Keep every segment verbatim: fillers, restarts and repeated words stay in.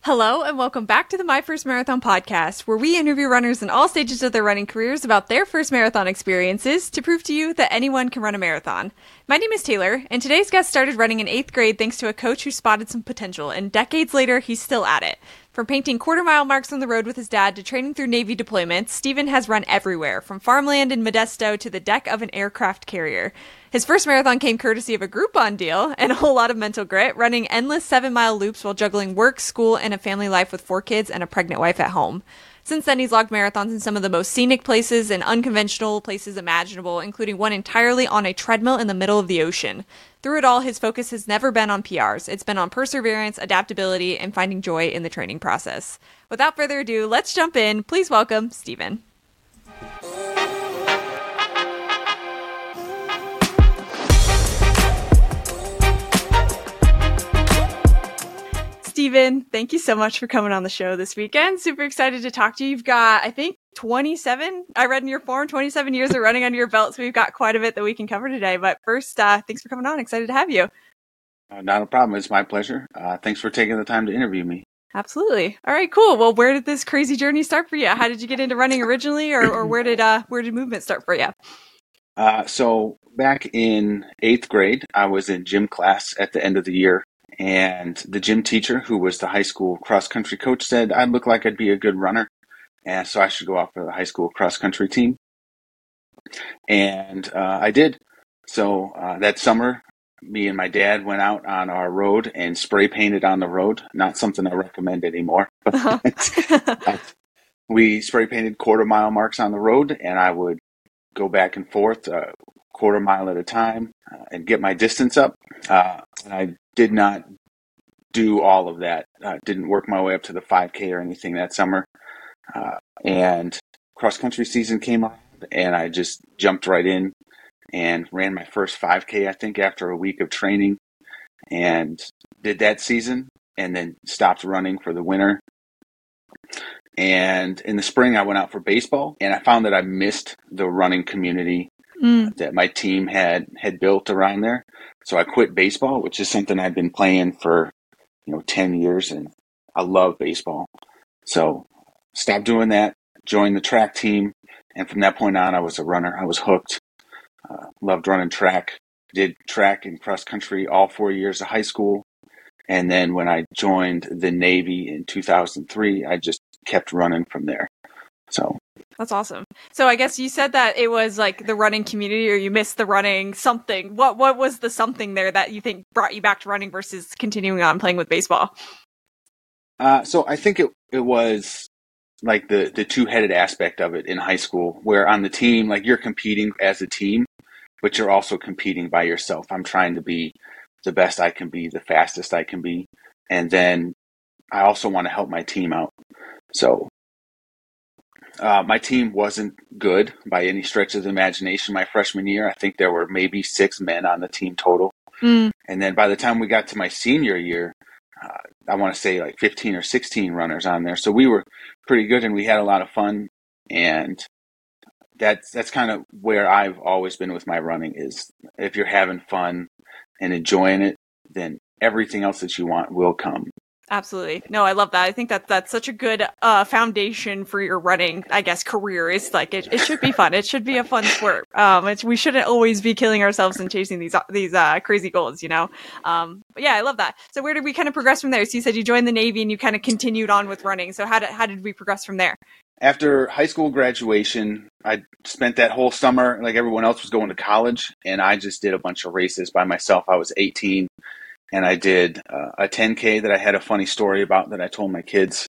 Hello, and welcome back to the My First Marathon podcast, where we interview runners in all stages of their running careers about their first marathon experiences to prove to you that anyone can run a marathon. My name is Taylor, and today's guest started running in eighth grade thanks to a coach who spotted some potential, and decades later, he's still at it. From painting quarter-mile marks on the road with his dad to training through Navy deployments, Steven has run everywhere, from farmland in Modesto to the deck of an aircraft carrier. His first marathon came courtesy of a Groupon deal and a whole lot of mental grit, running endless seven-mile loops while juggling work, school, and a family life with four kids and a pregnant wife at home. Since then, he's logged marathons in some of the most scenic places and unconventional places imaginable, including one entirely on a treadmill in the middle of the ocean. Through it all, his focus has never been on P Rs. It's been on perseverance, adaptability, and finding joy in the training process. Without further ado, let's jump in. Please welcome Steven. Steven, thank you so much for coming on the show this weekend. Super excited to talk to you. You've got, I think, twenty-seven, I read in your form, twenty-seven years of running under your belt, so we've got quite a bit that we can cover today. But first, uh, thanks for coming on. Excited to have you. Uh, not a problem. It's my pleasure. Uh, thanks for taking the time to interview me. Absolutely. All right, cool. Well, where did this crazy journey start for you? How did you get into running originally, or, or where did uh, where did movement start for you? Uh, so back in eighth grade, I was in gym class at the end of the year. And the gym teacher, who was the high school cross-country coach, said I'd look like I'd be a good runner. And so I should go out for the high school cross-country team. And uh, I did. So uh, that summer, me and my dad went out on our road and spray painted on the road. Not something I recommend anymore. Uh-huh. But we spray painted quarter mile marks on the road, and I would go back and forth a uh, quarter mile at a time uh, and get my distance up. Uh, and I did not do all of that. Uh, didn't work my way up to the five K or anything that summer. Uh, and cross-country season came up, and I just jumped right in and ran my first five K, I think, after a week of training, and did that season and then stopped running for the winter. And in the spring, I went out for baseball, and I found that I missed the running community mm. that my team had, had built around there. So I quit baseball, which is something I've been playing for, you know, ten years, and I love baseball. So stopped doing that, joined the track team, and from that point on, I was a runner. I was hooked. Uh, loved running track. Did track and cross country all four years of high school. And then when I joined the Navy in two thousand three, I just kept running from there. So that's awesome. So I guess you said that it was like the running community, or you missed the running something. What what was the something there that you think brought you back to running versus continuing on playing with baseball? Uh, so I think it it was like the, the two-headed aspect of it in high school, where on the team, like you're competing as a team, but you're also competing by yourself. I'm trying to be the best I can be, the fastest I can be. And then I also want to help my team out. So uh, my team wasn't good by any stretch of the imagination my freshman year. I think there were maybe six men on the team total. Mm. And then by the time we got to my senior year, uh, I want to say like fifteen or sixteen runners on there. So we were pretty good, and we had a lot of fun. And that's that's kind of where I've always been with my running, is if you're having fun and enjoying it, then everything else that you want will come. Absolutely. No, I love that. I think that that's such a good uh, foundation for your running, I guess, career. It's like, it, it should be fun. It should be a fun sport. Um, it's, we shouldn't always be killing ourselves and chasing these, these uh, crazy goals, you know? Um, but yeah, I love that. So where did we kind of progress from there? So you said you joined the Navy and you kind of continued on with running. So how did, how did we progress from there? After high school graduation, I spent that whole summer, like everyone else was going to college, and I just did a bunch of races by myself. I was eighteen, and I did uh, a ten K that I had a funny story about that I told my kids.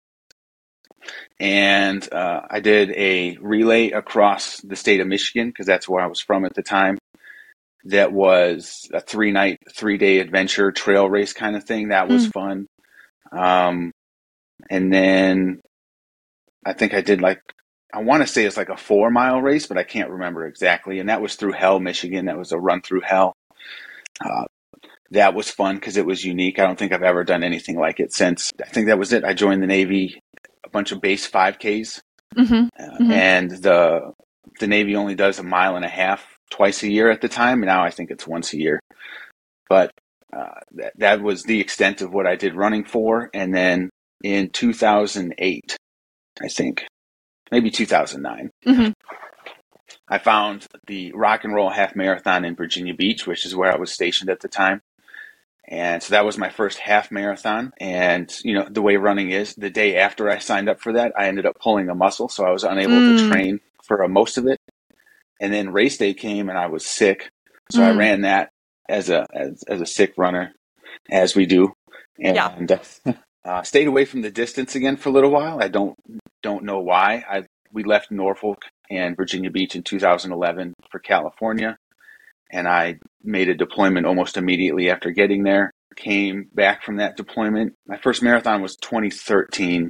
And uh, I did a relay across the state of Michigan, because that's where I was from at the time. That was a three-night, three-day adventure trail race kind of thing. That was mm. fun. Um, and then I think I did like, I want to say it's like a four mile race, but I can't remember exactly. And that was through Hell, Michigan. That was a run through Hell. Uh, that was fun because it was unique. I don't think I've ever done anything like it since. I think that was it. I joined the Navy, a bunch of base five Ks. Mm-hmm. Uh, mm-hmm. And the the Navy only does a mile and a half twice a year at the time. And now I think it's once a year. But uh, that, that was the extent of what I did running for. And then in two thousand eight, I think, maybe two thousand nine. Mm-hmm. I found the Rock and Roll Half Marathon in Virginia Beach, which is where I was stationed at the time. And so that was my first half marathon. And, you know, the way running is, the day after I signed up for that, I ended up pulling a muscle. So I was unable mm. to train for most of it. And then race day came and I was sick. So mm. I ran that as a as, as a sick runner, as we do. And yeah. uh, stayed away from the distance again for a little while. I don't don't know why. I We left Norfolk and Virginia Beach in two thousand eleven for California. And I made a deployment almost immediately after getting there. Came back from that deployment. My first marathon was twenty thirteen.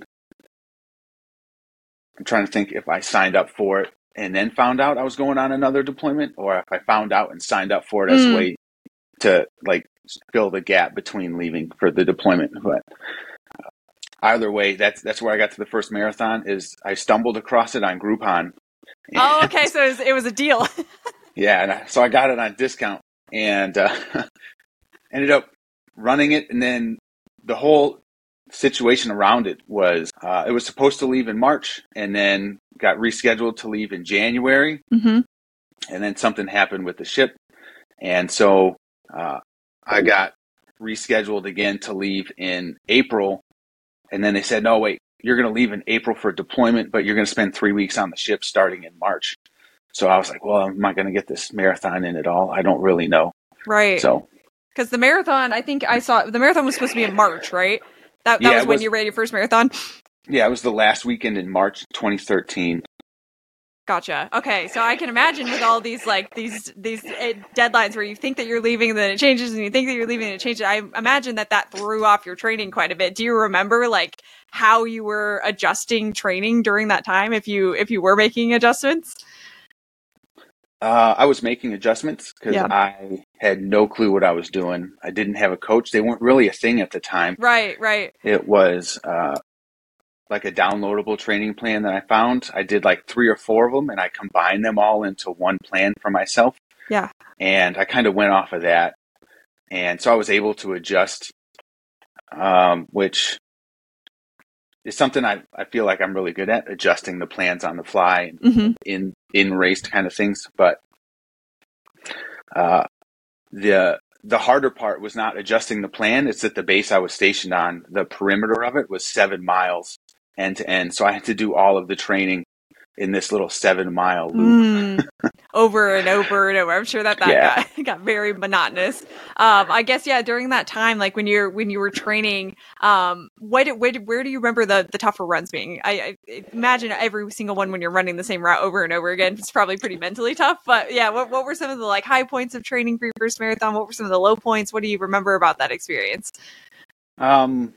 I'm trying to think if I signed up for it and then found out I was going on another deployment, or if I found out and signed up for it as mm. a way to like fill the gap between leaving for the deployment. But uh, either way, that's that's where I got to the first marathon. Is I stumbled across it on Groupon. Oh, okay. So it was, it was a deal. Yeah, and I, so I got it on discount and uh, ended up running it. And then the whole situation around it was uh, it was supposed to leave in March and then got rescheduled to leave in January. Mm-hmm. And then something happened with the ship. And so uh, I got rescheduled again to leave in April. And then they said, no, wait, you're going to leave in April for deployment, but you're going to spend three weeks on the ship starting in March. So I was like, well, am I going to get this marathon in at all? I don't really know. Right. So, because the marathon, I think I saw, the marathon was supposed to be in March, right? That, that yeah, was when was, you ran your first marathon? Yeah, it was the last weekend in March twenty thirteen. Gotcha. Okay, so I can imagine with all these like these these deadlines where you think that you're leaving and then it changes, and you think that you're leaving and it changes. I imagine that that threw off your training quite a bit. Do you remember like how you were adjusting training during that time, if you if you were making adjustments? Uh, I was making adjustments because yeah. I had no clue what I was doing. I didn't have a coach. They weren't really a thing at the time. Right, right. It was uh, like a downloadable training plan that I found. I did like three or four of them, and I combined them all into one plan for myself. Yeah. And I kind of went off of that. And so I was able to adjust, um, which is something I, I feel like I'm really good at, adjusting the plans on the fly and mm-hmm. in, in race kind of things. But uh, the the harder part was not adjusting the plan. It's that the base I was stationed on, the perimeter of it was seven miles end to end. So I had to do all of the training in this little seven mile loop. Mm. Over and over and over. I'm sure that that yeah. got, got very monotonous. Um, I guess, yeah, during that time, like when you're, when you were training, um, what, where, where do you remember the, the tougher runs being? I, I imagine every single one when you're running the same route over and over again, it's probably pretty mentally tough, but yeah, what, what were some of the like high points of training for your first marathon? What were some of the low points? What do you remember about that experience? Um,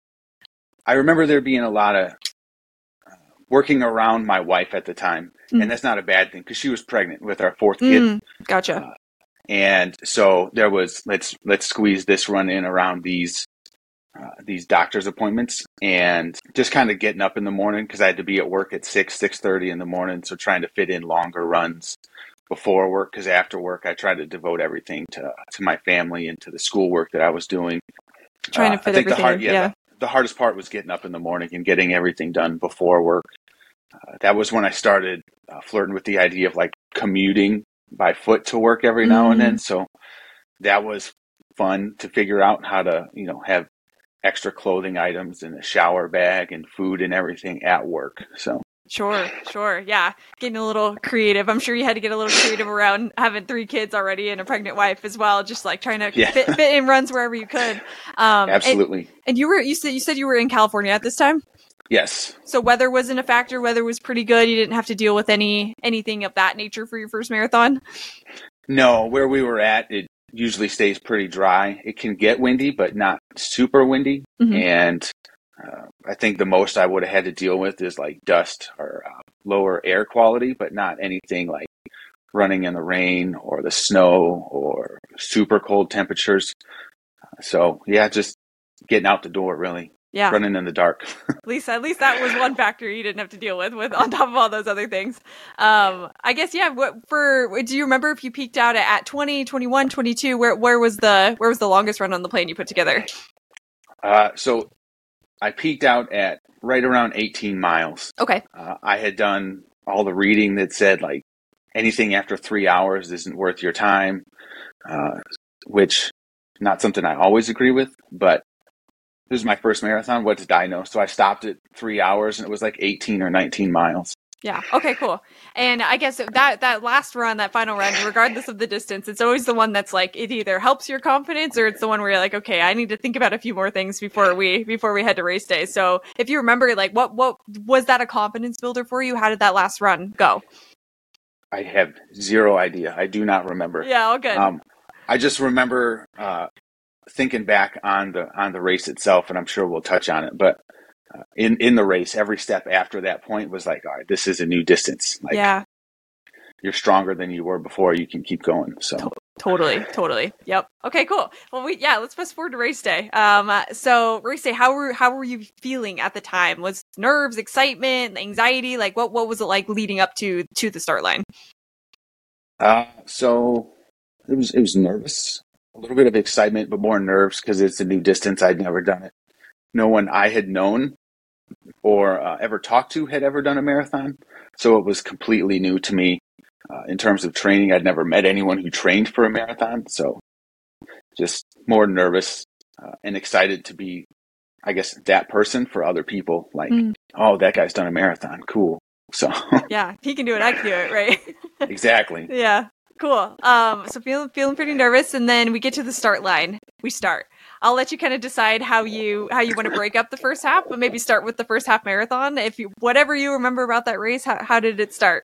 I remember there being a lot of working around my wife at the time. Mm. And that's not a bad thing because she was pregnant with our fourth kid. Mm, gotcha. Uh, and so there was, let's, let's squeeze this run in around these, uh, these doctor's appointments, and just kind of getting up in the morning because I had to be at work at six, six thirty in the morning. So trying to fit in longer runs before work, because after work, I tried to devote everything to, to my family and to the schoolwork that I was doing. Trying to fit uh, everything the hard, in, yeah. yeah. The, the hardest part was getting up in the morning and getting everything done before work. Uh, that was when I started uh, flirting with the idea of like commuting by foot to work every now mm. and then. So that was fun to figure out how to, you know, have extra clothing items and a shower bag and food and everything at work. So Sure, sure. Yeah. Getting a little creative. I'm sure you had to get a little creative around having three kids already and a pregnant wife as well, just like trying to yeah. fit, fit in runs wherever you could. Um, Absolutely. And, and you were, you said, you said you were in California at this time? Yes. So weather wasn't a factor. Weather was pretty good. You didn't have to deal with any, anything of that nature for your first marathon? No, where we were at, it usually stays pretty dry. It can get windy, but not super windy. Mm-hmm. And Uh, I think the most I would have had to deal with is like dust or uh, lower air quality, but not anything like running in the rain or the snow or super cold temperatures. Uh, so yeah, just getting out the door, really. Yeah. Running in the dark. At least, at least that was one factor you didn't have to deal with, with on top of all those other things. Um, I guess, yeah. What for, do you remember if you peaked out at, at twenty, twenty-one, twenty-two, where, where was the, where was the longest run on the plane you put together? Uh, so I peaked out at right around eighteen miles. Okay. Uh, I had done all the reading that said like anything after three hours isn't worth your time, uh, which not something I always agree with, but this was my first marathon. What did I know? So I stopped at three hours and it was like eighteen or nineteen miles. Yeah. Okay, cool. And I guess that that last run, that final run, regardless of the distance, it's always the one that's like, it either helps your confidence or it's the one where you're like, okay, I need to think about a few more things before we before we head to race day. So if you remember, like, what what was that a confidence builder for you? How did that last run go? I have zero idea. I do not remember. Yeah, all good. Um, I just remember uh, thinking back on the on the race itself, and I'm sure we'll touch on it, but Uh, in, in the race, every step after that point was like, all right, this is a new distance. Like, yeah. You're stronger than you were before. You can keep going. So to- totally, totally. Yep. Okay, cool. Well, we, yeah, let's fast forward to race day. Um, uh, so race day, how were, how were you feeling at the time? Was nerves, excitement, anxiety? Like what, what was it like leading up to, to the start line? Uh, so it was, it was nervous, a little bit of excitement, but more nerves because it's a new distance. I'd never done it. No one I had known or uh, ever talked to had ever done a marathon. So it was completely new to me. Uh, in terms of training, I'd never met anyone who trained for a marathon. So just more nervous uh, and excited to be, I guess, that person for other people. Like, mm. oh, that guy's done a marathon. Cool. So yeah, he can do it. I can do it. Right. Exactly. Yeah. Cool. Um, so feeling feeling pretty nervous, and then we get to the start line. We start. I'll let you kind of decide how you how you want to break up the first half, but maybe start with the first half marathon. If you whatever you remember about that race, how how did it start?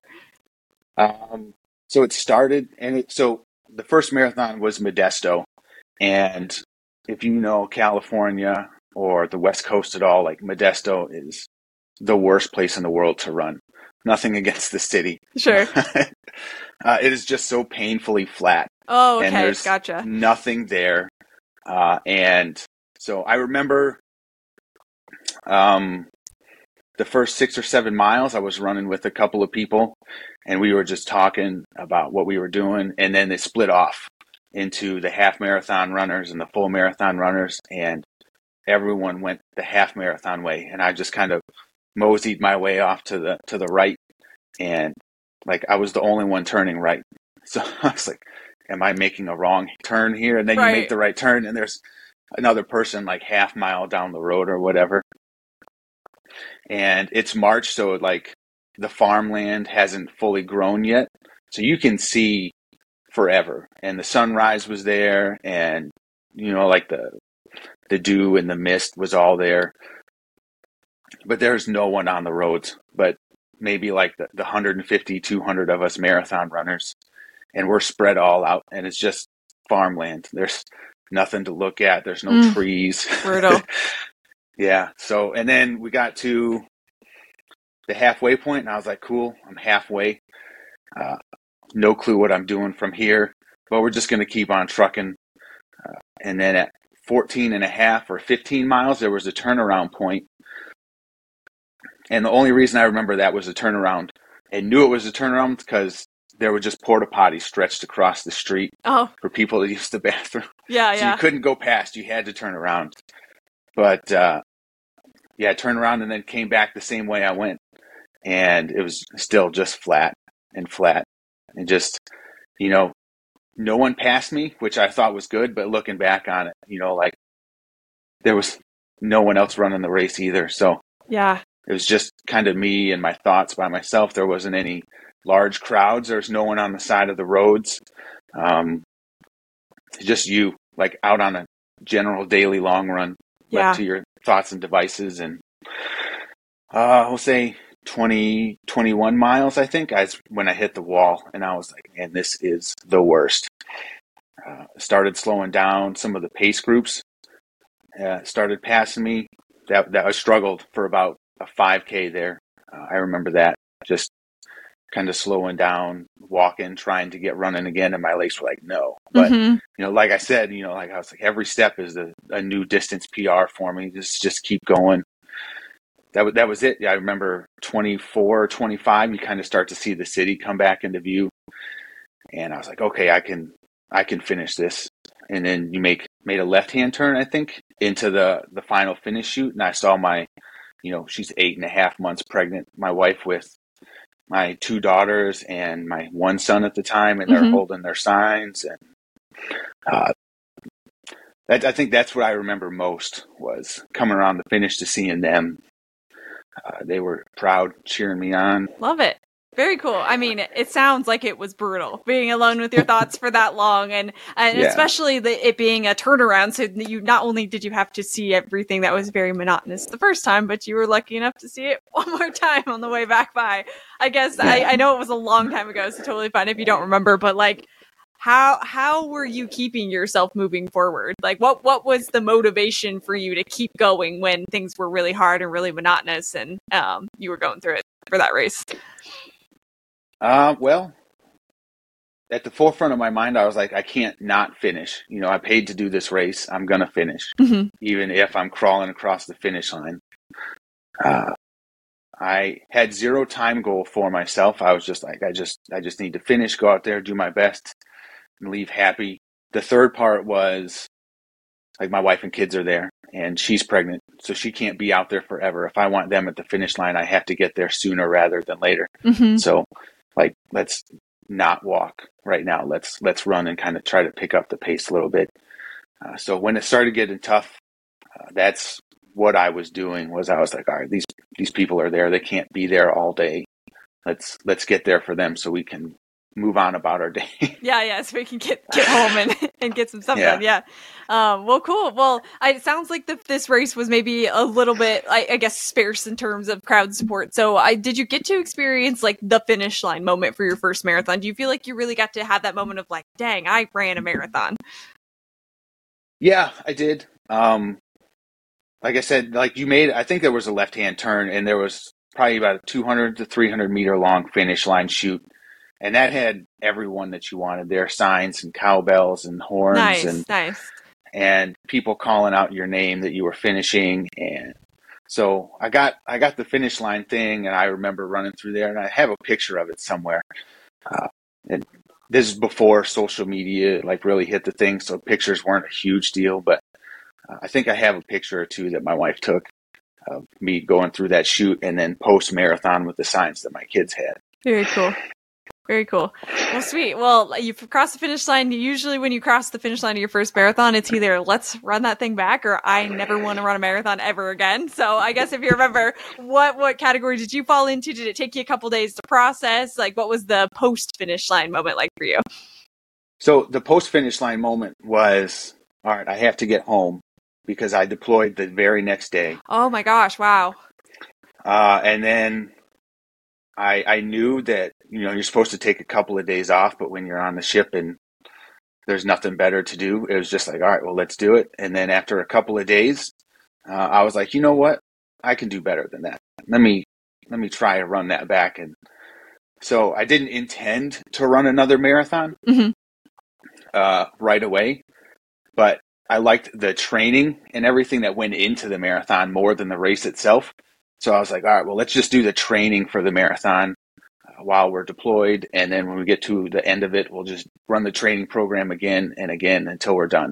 Um, so it started, and it so the first marathon was Modesto, and if you know California or the West Coast at all, like Modesto is the worst place in the world to run. Nothing against the city. Sure. uh, it is just so painfully flat. Oh, okay. And there's gotcha. nothing there. Uh, and so I remember um, the first six or seven miles I was running with a couple of people, and we were just talking about what we were doing. And then they split off into the half marathon runners and the full marathon runners. And everyone went the half marathon way. And I just kind of moseyed my way off to the to the right, and like I was the only one turning right. So I was like, am I making a wrong turn here? And then right. You make the right turn and there's another person like half mile down the road or whatever. And it's March, so like the farmland hasn't fully grown yet. So you can see forever. And the sunrise was there, and you know, like the the dew and the mist was all there. But there's no one on the roads, but maybe like the, the one hundred fifty, two hundred of us marathon runners. And we're spread all out, and it's just farmland. There's nothing to look at. There's no mm, trees. Brutal. Yeah. So, and then we got to the halfway point, and I was like, cool, I'm halfway. Uh, no clue what I'm doing from here, but we're just going to keep on trucking. Uh, and then at fourteen and a half or fifteen miles, there was a turnaround point. And the only reason I remember that was a turnaround, and knew it was a turnaround because there were just porta potties stretched across the street oh. for people to use the bathroom. Yeah, so yeah. you couldn't go past. You had to turn around. But, uh, yeah, I turned around and then came back the same way I went. And it was still just flat and flat. And just, you know, no one passed me, which I thought was good. But looking back on it, you know, like there was no one else running the race either. So yeah. It was just kind of me and my thoughts by myself. There wasn't any large crowds. There's no one on the side of the roads. Um, just you, like out on a general daily long run, yeah. left to your thoughts and devices. And uh, we'll say twenty, twenty-one miles, I think, I, when I hit the wall. And I was like, man, this is the worst. Uh, started slowing down. Some of the pace groups uh, started passing me. That, that I struggled for about a five K there. Uh, I remember that, just kind of slowing down, walking, trying to get running again. And my legs were like, no. But, mm-hmm. you know, like I said, you know, like I was like, every step is a, a new distance P R for me. Just, just keep going. That was, that was it. I remember twenty-four, twenty-five, you kind of start to see the city come back into view. And I was like, okay, I can, I can finish this. And then you make made a left-hand turn, I think, into the, the final finish chute. And I saw my, you know, she's eight and a half months pregnant, my wife with my two daughters and my one son at the time, and they're Mm-hmm. holding their signs. And uh, that, I think that's what I remember most, was coming around the finish to seeing them. Uh, they were proud, cheering me on. Love it. Very cool. I mean, it sounds like it was brutal being alone with your thoughts for that long, and and Yeah. especially the, it being a turnaround. So you not only did you have to see everything that was very monotonous the first time, but you were lucky enough to see it one more time on the way back by. I guess Yeah. I, I know it was a long time ago, so totally fine if you don't remember. But like, how how were you keeping yourself moving forward? Like, what what was the motivation for you to keep going when things were really hard and really monotonous, and um you were going through it for that race? Uh, well, at the forefront of my mind, I was like, I can't not finish. You know, I paid to do this race. I'm going to finish, Mm-hmm. even if I'm crawling across the finish line. Uh, I had zero time goal for myself. I was just like, I just, I just need to finish, go out there, do my best, and leave happy. The third part was, like, my wife and kids are there, and she's pregnant, so she can't be out there forever. If I want them at the finish line, I have to get there sooner rather than later. Mm-hmm. So, like, let's not walk right now. Let's let's run and kind of try to pick up the pace a little bit. Uh, so when it started getting tough, uh, that's what I was doing. Was I was like, all right, these these people are there. They can't be there all day. Let's let's get there for them so we can move on about our day. Yeah, yeah, so we can get get home and, and get some stuff Yeah. done. Yeah. Um, well, cool. Well, I, it sounds like the, this race was maybe a little bit, I, I guess, sparse in terms of crowd support. So, I did you get to experience like the finish line moment for your first marathon? Do you feel like you really got to have that moment of like, dang, I ran a marathon? Yeah, I did. Um, like I said, like you made, I think there was a left-hand turn, and there was probably about a two hundred to three hundred meter long finish line chute. And that had everyone that you wanted there, signs and cowbells and horns Nice, and nice. and people calling out your name that you were finishing. And so I got I got the finish line thing, and I remember running through there, and I have a picture of it somewhere. Uh, and this is before social media like really hit the thing, so pictures weren't a huge deal. But uh, I think I have a picture or two that my wife took of me going through that chute, and then post marathon with the signs that my kids had. Very cool. Very cool. Well, sweet. Well, you've crossed the finish line. Usually when you cross the finish line of your first marathon, it's either let's run that thing back or I never want to run a marathon ever again. So I guess if you remember, what, what category did you fall into? Did it take you a couple days to process? Like, what was the post-finish line moment like for you? So the post-finish line moment was, all right, I have to get home because I deployed the very next day. Oh my gosh. Wow. Uh, and then I, I knew that, you know, you're supposed to take a couple of days off, but when you're on the ship and there's nothing better to do, it was just like, all right, well, let's do it. And then after a couple of days, uh, I was like, you know what? I can do better than that. Let me, let me try to run that back. And so I didn't intend to run another marathon Mm-hmm. uh, right away, but I liked the training and everything that went into the marathon more than the race itself. So I was like, all right, well, let's just do the training for the marathon uh, while we're deployed. And then when we get to the end of it, we'll just run the training program again and again until we're done.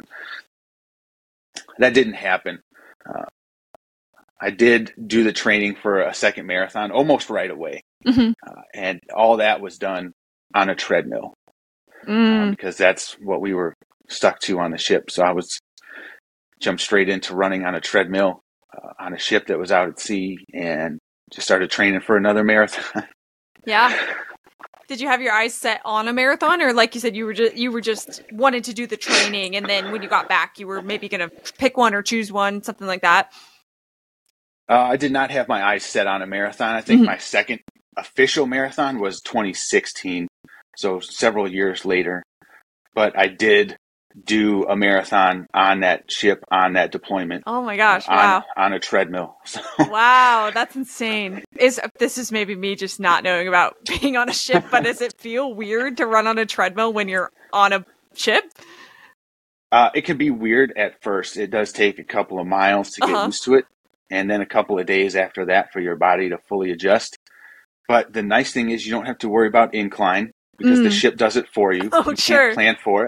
That didn't happen. Uh, I did do the training for a second marathon almost right away. Mm-hmm. Uh, and all that was done on a treadmill Mm. uh, because that's what we were stuck to on the ship. So I was jumped straight into running on a treadmill uh, on a ship that was out at sea and just started training for another marathon. Yeah. Did you have your eyes set on a marathon, or like you said, you were just you were just wanted to do the training, and then when you got back, you were maybe going to pick one or choose one, something like that? Uh, I did not have my eyes set on a marathon. I think Mhm. my second official marathon was twenty sixteen, so several years later. But I did do a marathon on that ship, on that deployment. Oh my gosh! on, Wow! on a treadmill. So, Wow, that's insane. Is this is maybe me just not knowing about being on a ship, but does it feel weird to run on a treadmill when you're on a ship? uh, it can be weird at first. It does take a couple of miles to get Uh-huh. used to it, and then a couple of days after that for your body to fully adjust. But the nice thing is you don't have to worry about incline because the Mm. ship does it for you. Oh, you sure. can't plan for it.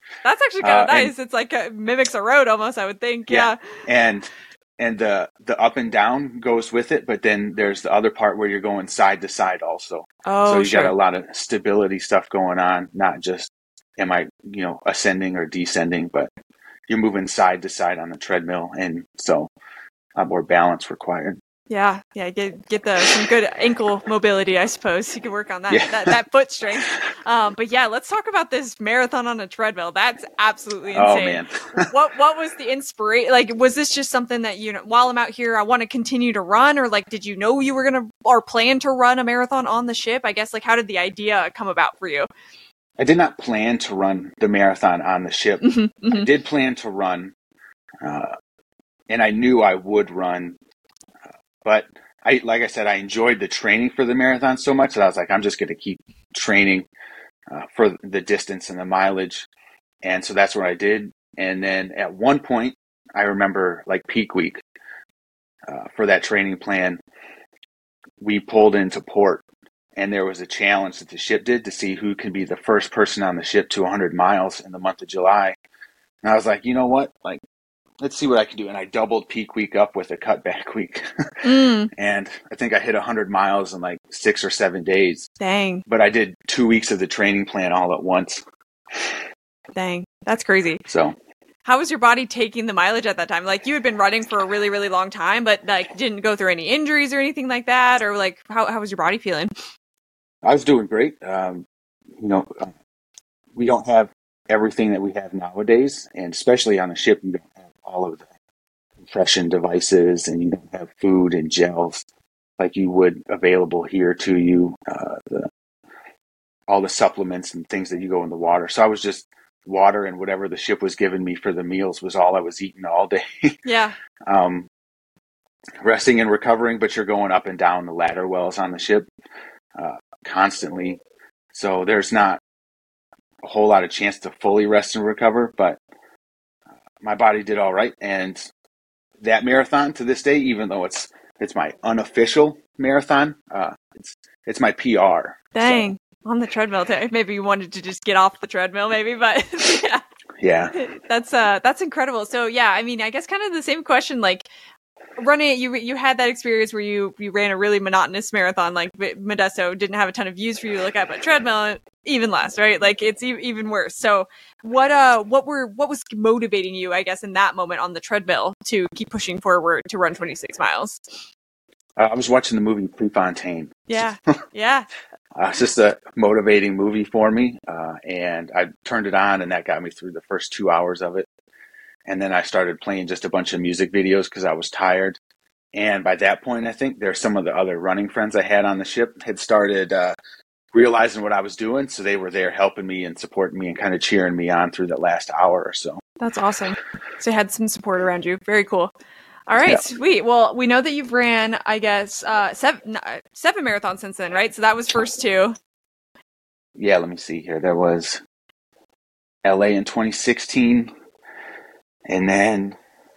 That's actually kind Uh, of nice. and It's like a, mimics a road almost, I would think. Yeah. and and the the up and down goes with it, but then there's the other part where you're going side to side also. So Oh, you got sure. a lot of stability stuff going on, not just am I, you know, ascending or descending, but you're moving side to side on the treadmill, and so a lot more balance required. Yeah, yeah, get get the some good ankle mobility, I suppose. You can work on that Yeah. that, that foot strength. Um, but yeah, let's talk about this marathon on a treadmill. That's absolutely insane. Oh man. what what was the inspiration? Like, was this just something that, you know, while I'm out here, I want to continue to run, or like, did you know you were gonna or plan to run a marathon on the ship? I guess, like, how did the idea come about for you? I did not plan to run the marathon on the ship. Mm-hmm, mm-hmm. I did plan to run, uh, and I knew I would run. But I, like I said, I enjoyed the training for the marathon so much that I was like, I'm just going to keep training uh, for the distance and the mileage. And so that's what I did. And then at one point, I remember like peak week uh, for that training plan, we pulled into port, and there was a challenge that the ship did to see who can be the first person on the ship to one hundred miles in the month of July. And I was like, you know what? Like, let's see what I can do. And I doubled peak week up with a cutback week. Mm. And I think I hit one hundred miles in like six or seven days. Dang. But I did two weeks of the training plan all at once. Dang. That's crazy. So how was your body taking the mileage at that time? Like, you had been running for a really, really long time, but like didn't go through any injuries or anything like that? Or like, how, how was your body feeling? I was doing great. Um, you know, uh, we don't have everything that we have nowadays. And especially on a ship, you don't have all of the compression devices, and you don't have food and gels like you would available here to you. Uh, the, all the supplements and things that you go in the water. So I was just water, and whatever the ship was giving me for the meals was all I was eating all day. Yeah. um, resting and recovering, but you're going up and down the ladder wells on the ship uh, constantly. So there's not a whole lot of chance to fully rest and recover, but uh, my body did all right. And that marathon to this day, even though it's it's my unofficial marathon, uh, it's it's my P R. Dang. So, on the treadmill. Maybe you wanted to just get off the treadmill, maybe, but yeah. Yeah. That's uh that's incredible. So yeah, I mean, I guess kind of the same question, like running you you had that experience where you you ran a really monotonous marathon, like Modesto didn't have a ton of views for you to look at, but treadmill even less, right? Like it's e- even worse. So what uh what were what was motivating you, I guess, in that moment on the treadmill to keep pushing forward to run twenty-six miles? Uh, I was watching the movie Prefontaine. Yeah. Yeah. Uh, it's just a motivating movie for me, uh, and I turned it on, and that got me through the first two hours of it. And then I started playing just a bunch of music videos because I was tired. And by that point, I think there's some of the other running friends I had on the ship had started uh, realizing what I was doing, so they were there helping me and supporting me and kind of cheering me on through that last hour or so. That's awesome. So you had some support around you. Very cool. All right, Yeah. Sweet. Well, we know that you've ran, I guess, uh, seven seven marathons since then, right? So that was first two. Yeah, let me see here. There was L A in twenty sixteen, and then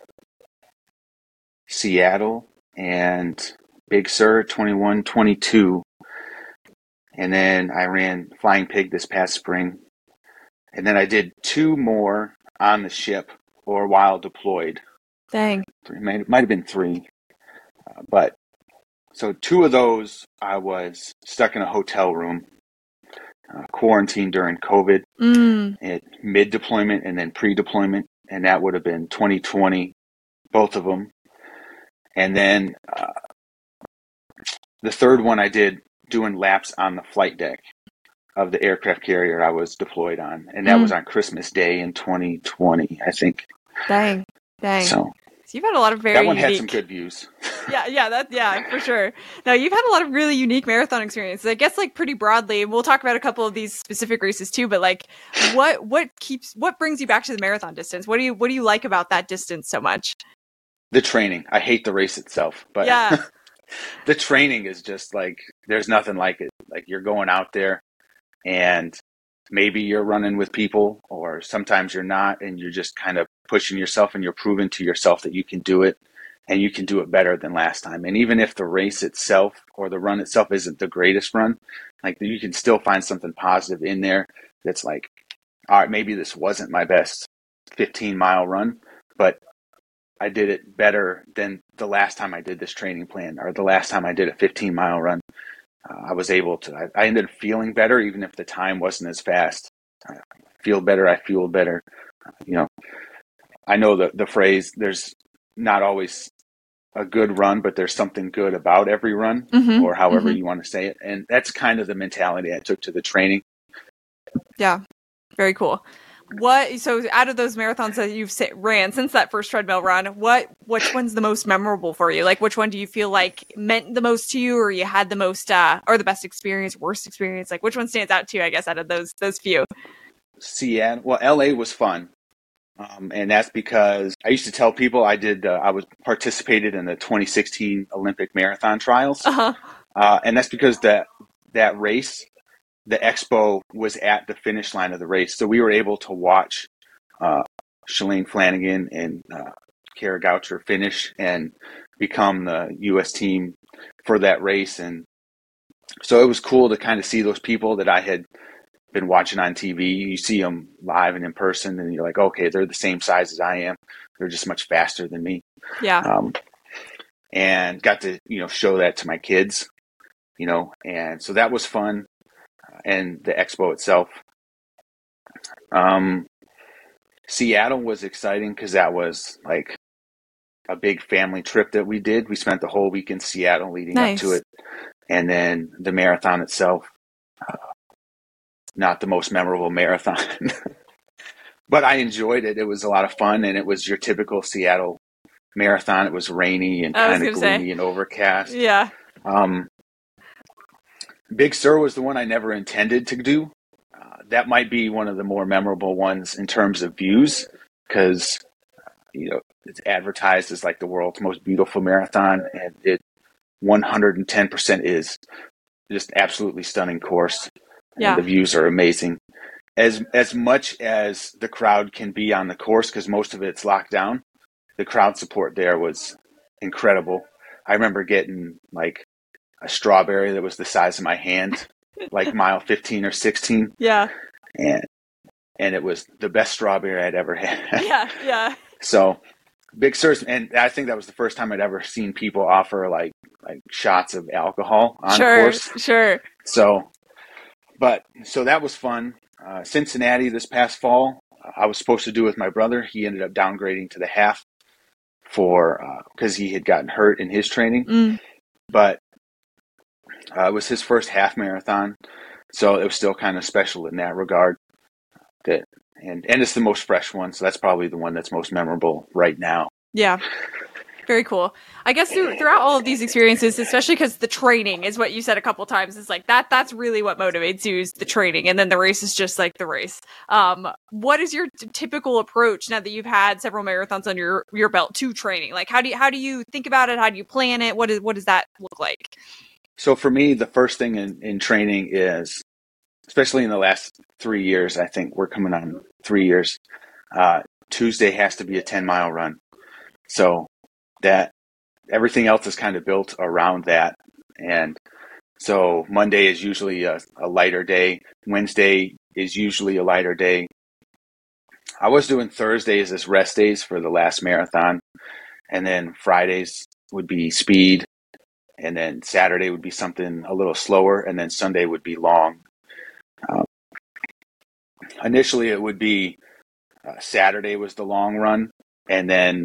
Seattle and Big Sur twenty-one twenty-two. And then I ran Flying Pig this past spring. And then I did two more on the ship or while deployed. Dang. It might, might have been three. Uh, but so two of those, I was stuck in a hotel room, uh, quarantined during COVID, Mm. at mid-deployment and then pre-deployment. And that would have been twenty twenty, both of them. And then uh, the third one I did doing laps on the flight deck of the aircraft carrier I was deployed on. And that Mm. was on Christmas Day in twenty twenty, I think. Dang. Dang. So, So you've had a lot of very that one unique... had some good views. yeah, yeah, that, yeah, for sure. Now, you've had a lot of really unique marathon experiences. I guess, like, pretty broadly, we'll talk about a couple of these specific races too. But like, what what keeps what brings you back to the marathon distance? What do you what do you like about that distance so much? The training. I hate the race itself, but Yeah. the training is just like, there's nothing like it. Like, you're going out there and maybe you're running with people, or sometimes you're not, and you're just kind of pushing yourself, and you're proving to yourself that you can do it, and you can do it better than last time. And even if the race itself or the run itself isn't the greatest run, like, you can still find something positive in there that's like, all right, maybe this wasn't my best fifteen mile run, but I did it better than the last time I did this training plan or the last time I did a fifteen mile run. Uh, I was able to, I, I ended up feeling better, even if the time wasn't as fast. I feel better. I fueled better. Uh, you know, I know the, the phrase, there's not always a good run, but there's something good about every run, mm-hmm, or however mm-hmm. you want to say it. And that's kind of the mentality I took to the training. Yeah. Very cool. What, so out of those marathons that you've ran since that first treadmill run, what, which one's the most memorable for you? Like, which one do you feel like meant the most to you, or you had the most, uh, or the best experience, worst experience? Like, which one stands out to you, I guess, out of those, those few? Seattle, well, L A was fun. Um, and that's because I used to tell people I did, uh, I was participated in the twenty sixteen Olympic marathon trials. Uh-huh. Uh, and that's because that, that race, the expo was at the finish line of the race. So we were able to watch uh, Shalane Flanagan and uh, Kara Goucher finish and become the U S team for that race. And so it was cool to kind of see those people that I had been watching on T V. You see them live and in person, and you're like, okay, they're the same size as I am. They're just much faster than me. Yeah. Um, and got to, you know, show that to my kids, you know, and so that was fun. And the expo itself. Um, Seattle was exciting because that was like a big family trip that we did. We spent the whole week in Seattle leading Nice. up to it. And then the marathon itself, uh, not the most memorable marathon, but I enjoyed it. It was a lot of fun, and it was your typical Seattle marathon. It was rainy and kind of gloomy say. and overcast. Yeah. Um, Big Sur was the one I never intended to do. Uh, that might be one of the more memorable ones in terms of views, because you know it's advertised as like the world's most beautiful marathon, and it one hundred ten percent is just absolutely stunning course. Yeah. And the views are amazing. As as much as the crowd can be on the course, because most of it's locked down, the crowd support there was incredible. I remember getting like a strawberry that was the size of my hand, like mile fifteen or sixteen. Yeah. And and it was the best strawberry I'd ever had. Yeah, yeah. So Big Sur's, and I think that was the first time I'd ever seen people offer like like shots of alcohol on sure, course. Sure. So, but so that was fun. Uh, Cincinnati this past fall, I was supposed to do with my brother. He ended up downgrading to the half for because uh, he had gotten hurt in his training. Mm. But uh, it was his first half marathon, so it was still kind of special in that regard. That and and it's the most fresh one, so that's probably the one that's most memorable right now. Yeah. Very cool. I guess through, throughout all of these experiences, especially because the training is what you said a couple times, is like that, that's really what motivates you, is the training. And then the race is just like the race. Um, what is your t- typical approach now that you've had several marathons on your, your belt to training? Like, how do you, how do you think about it? How do you plan it? What is, what does that look like? So for me, the first thing in, in training is, especially in the last three years, I think we're coming on three years, uh, Tuesday has to be a ten mile run. So that everything else is kind of built around that. And so Monday is usually a, a lighter day. Wednesday is usually a lighter day. I was doing Thursdays as rest days for the last marathon. And then Fridays would be speed. And then Saturday would be something a little slower. And then Sunday would be long. Um, initially, it would be uh, Saturday was the long run. And then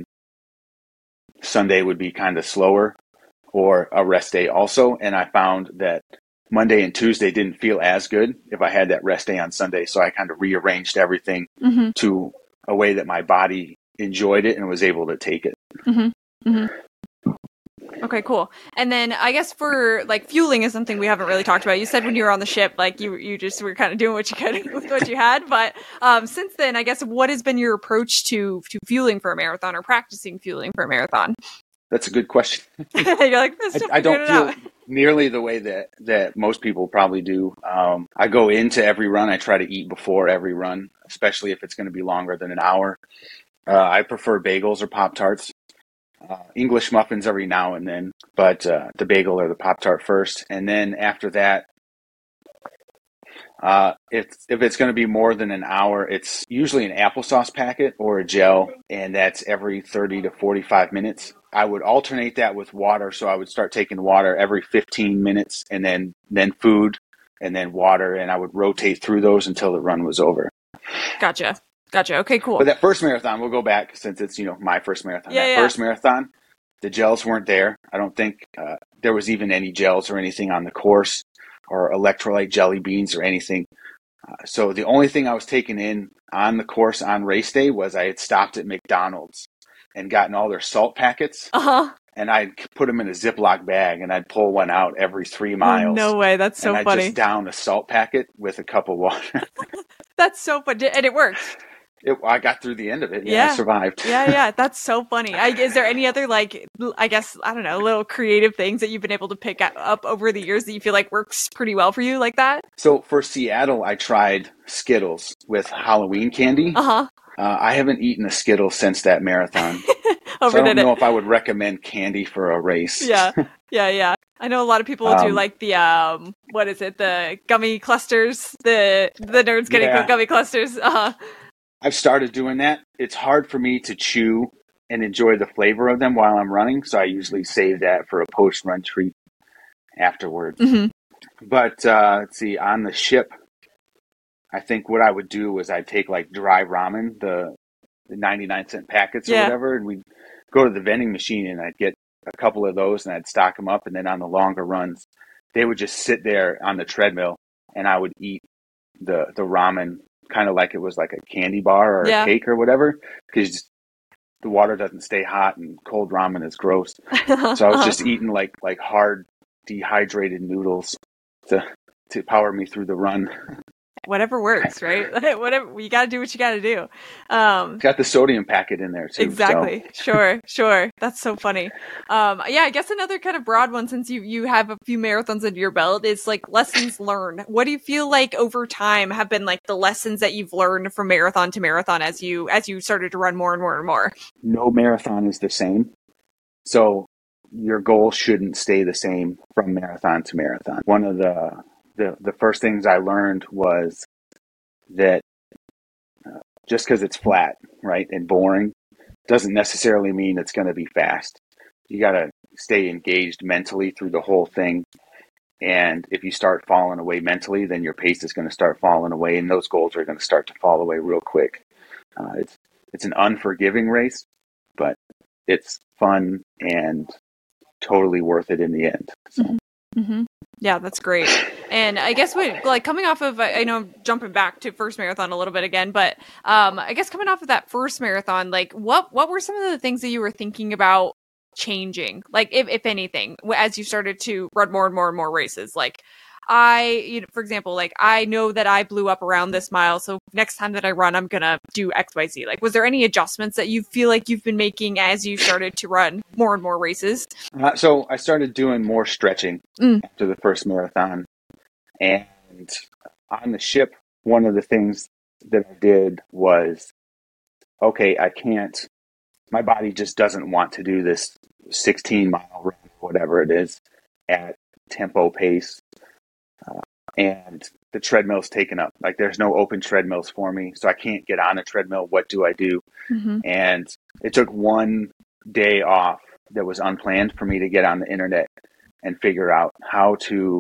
Sunday would be kind of slower, or a rest day also. And I found that Monday and Tuesday didn't feel as good if I had that rest day on Sunday. So I kind of rearranged everything mm-hmm. to a way that my body enjoyed it and was able to take it. Mm-hmm. Mm-hmm. Okay, cool. And then I guess for like fueling is something we haven't really talked about. You said when you were on the ship, like you you just were kind of doing what you could with what you had. But um, since then, I guess what has been your approach to to fueling for a marathon or practicing fueling for a marathon? That's a good question. You're like, I, I don't feel nearly the way that, that most people probably do. Um, I go into every run. I try to eat before every run, especially if it's going to be longer than an hour. Uh, I prefer bagels or Pop-Tarts. Uh, English muffins every now and then, but uh, the bagel or the Pop-Tart first. And then after that, Uh, it's, if it's going to be more than an hour, it's usually an applesauce packet or a gel, and that's every thirty to forty-five minutes. I would alternate that with water, so I would start taking water every fifteen minutes, and then then food, and then water, and I would rotate through those until the run was over. Gotcha. Gotcha. Okay, cool. But that first marathon, we'll go back since it's, you know, my first marathon. Yeah, that yeah. first marathon, the gels weren't there. I don't think uh, there was even any gels or anything on the course or electrolyte jelly beans or anything. Uh, so the only thing I was taking in on the course on race day was I had stopped at McDonald's and gotten all their salt packets. Uh-huh. And I'd put them in a Ziploc bag, and I'd pull one out every three miles. Oh, no way. That's so and I'd funny. just down a salt packet with a cup of water. That's so funny. And it worked. It, I got through the end of it. Yeah, Yeah. I survived. Yeah, yeah. That's so funny. I, is there any other, like, I guess, I don't know, little creative things that you've been able to pick up over the years that you feel like works pretty well for you like that? So for Seattle, I tried Skittles with Halloween candy. Uh-huh. Uh, I haven't eaten a Skittle since that marathon. So I don't know if I would recommend candy for a race. Yeah, yeah, yeah. I know a lot of people um, do like the, um, what is it, the gummy clusters, the the nerds getting yeah. gummy clusters. Uh-huh. I've started doing that. It's hard for me to chew and enjoy the flavor of them while I'm running, so I usually save that for a post-run treat afterwards. Mm-hmm. But uh, let's see, on the ship, I think what I would do was I'd take like dry ramen, the, the ninety-nine cent packets or yeah. whatever, and we'd go to the vending machine and I'd get a couple of those and I'd stock them up. And then on the longer runs, they would just sit there on the treadmill and I would eat the, the ramen kind of like it was like a candy bar or yeah. a cake or whatever, because the water doesn't stay hot and cold ramen is gross. So I was just eating like like hard dehydrated noodles to to power me through the run. Whatever works, right? Whatever, you got to do what you got to do. Um, Got the sodium packet in there too. Exactly. So. Sure, sure. That's so funny. Um, yeah, I guess another kind of broad one, since you you have a few marathons under your belt, is like lessons learned. What do you feel like over time have been like the lessons that you've learned from marathon to marathon as you as you started to run more and more and more? No marathon is the same, so your goal shouldn't stay the same from marathon to marathon. One of the The, the first things I learned was that uh, just because it's flat, right, and boring, doesn't necessarily mean it's going to be fast. You got to stay engaged mentally through the whole thing. And if you start falling away mentally, then your pace is going to start falling away, and those goals are going to start to fall away real quick. Uh, it's it's an unforgiving race, but it's fun and totally worth it in the end. So. Mm-hmm. Mm-hmm. Yeah, that's great. And I guess what, like coming off of, I know I'm jumping back to first marathon a little bit again, but um, I guess coming off of that first marathon, like what, what were some of the things that you were thinking about changing? Like if, if anything, as you started to run more and more and more races, like I, you know, for example, like I know that I blew up around this mile. So next time that I run, I'm going to do X, Y, Z. Like, was there any adjustments that you feel like you've been making as you started to run more and more races? Uh, so I started doing more stretching mm. after the first marathon. And on the ship, one of the things that I did was, okay, I can't, my body just doesn't want to do this sixteen mile run, whatever it is, at tempo pace. Uh, and the treadmill's taken up. Like there's no open treadmills for me, so I can't get on a treadmill. What do I do? Mm-hmm. And it took one day off that was unplanned for me to get on the internet and figure out how to